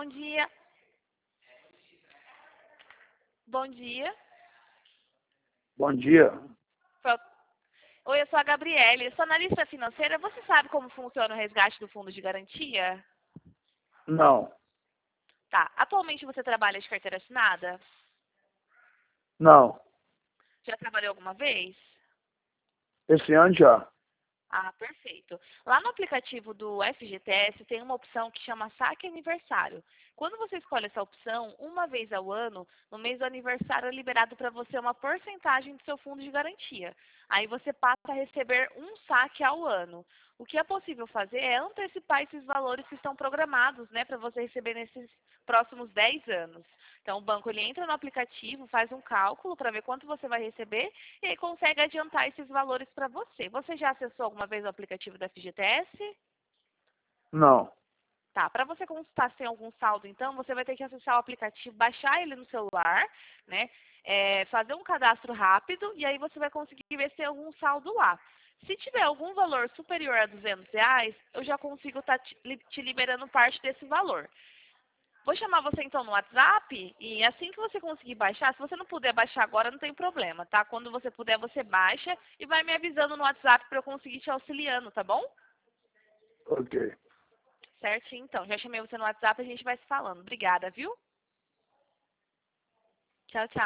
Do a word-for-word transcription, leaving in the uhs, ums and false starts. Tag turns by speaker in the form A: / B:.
A: bom dia. Bom dia.
B: Bom dia.
A: Oi, eu sou a Gabriele. Eu sou analista financeira. Você sabe como funciona o resgate do fundo de garantia?
B: Não.
A: Tá. Atualmente você trabalha de carteira assinada?
B: Não.
A: Já trabalhou alguma vez?
B: Esse ano já.
A: Ah, perfeito. Lá no aplicativo do F G T S tem uma opção que chama Saque Aniversário. Quando você escolhe essa opção, uma vez ao ano, no mês do aniversário é liberado para você uma porcentagem do seu fundo de garantia. Aí você passa a receber um saque ao ano. O que é possível fazer é antecipar esses valores que estão programados, né, para você receber nesses próximos dez anos. Então, o banco ele entra no aplicativo, faz um cálculo para ver quanto você vai receber e aí consegue adiantar esses valores para você. Você já acessou alguma vez o aplicativo da F G T S?
B: Não.
A: Tá, para você constar sem algum saldo, então, você vai ter que acessar o aplicativo, baixar ele no celular, né? É, fazer um cadastro rápido e aí você vai conseguir ver se tem algum saldo lá. Se tiver algum valor superior a duzentos reais, eu já consigo estar te te liberando parte desse valor. Vou chamar você então no WhatsApp e assim que você conseguir baixar, se você não puder baixar agora, não tem problema, tá? Quando você puder, você baixa e vai me avisando no WhatsApp para eu conseguir te auxiliando, tá bom?
B: Ok.
A: Certinho, então. Já chamei você no WhatsApp e a gente vai se falando. Obrigada, viu? Tchau, tchau.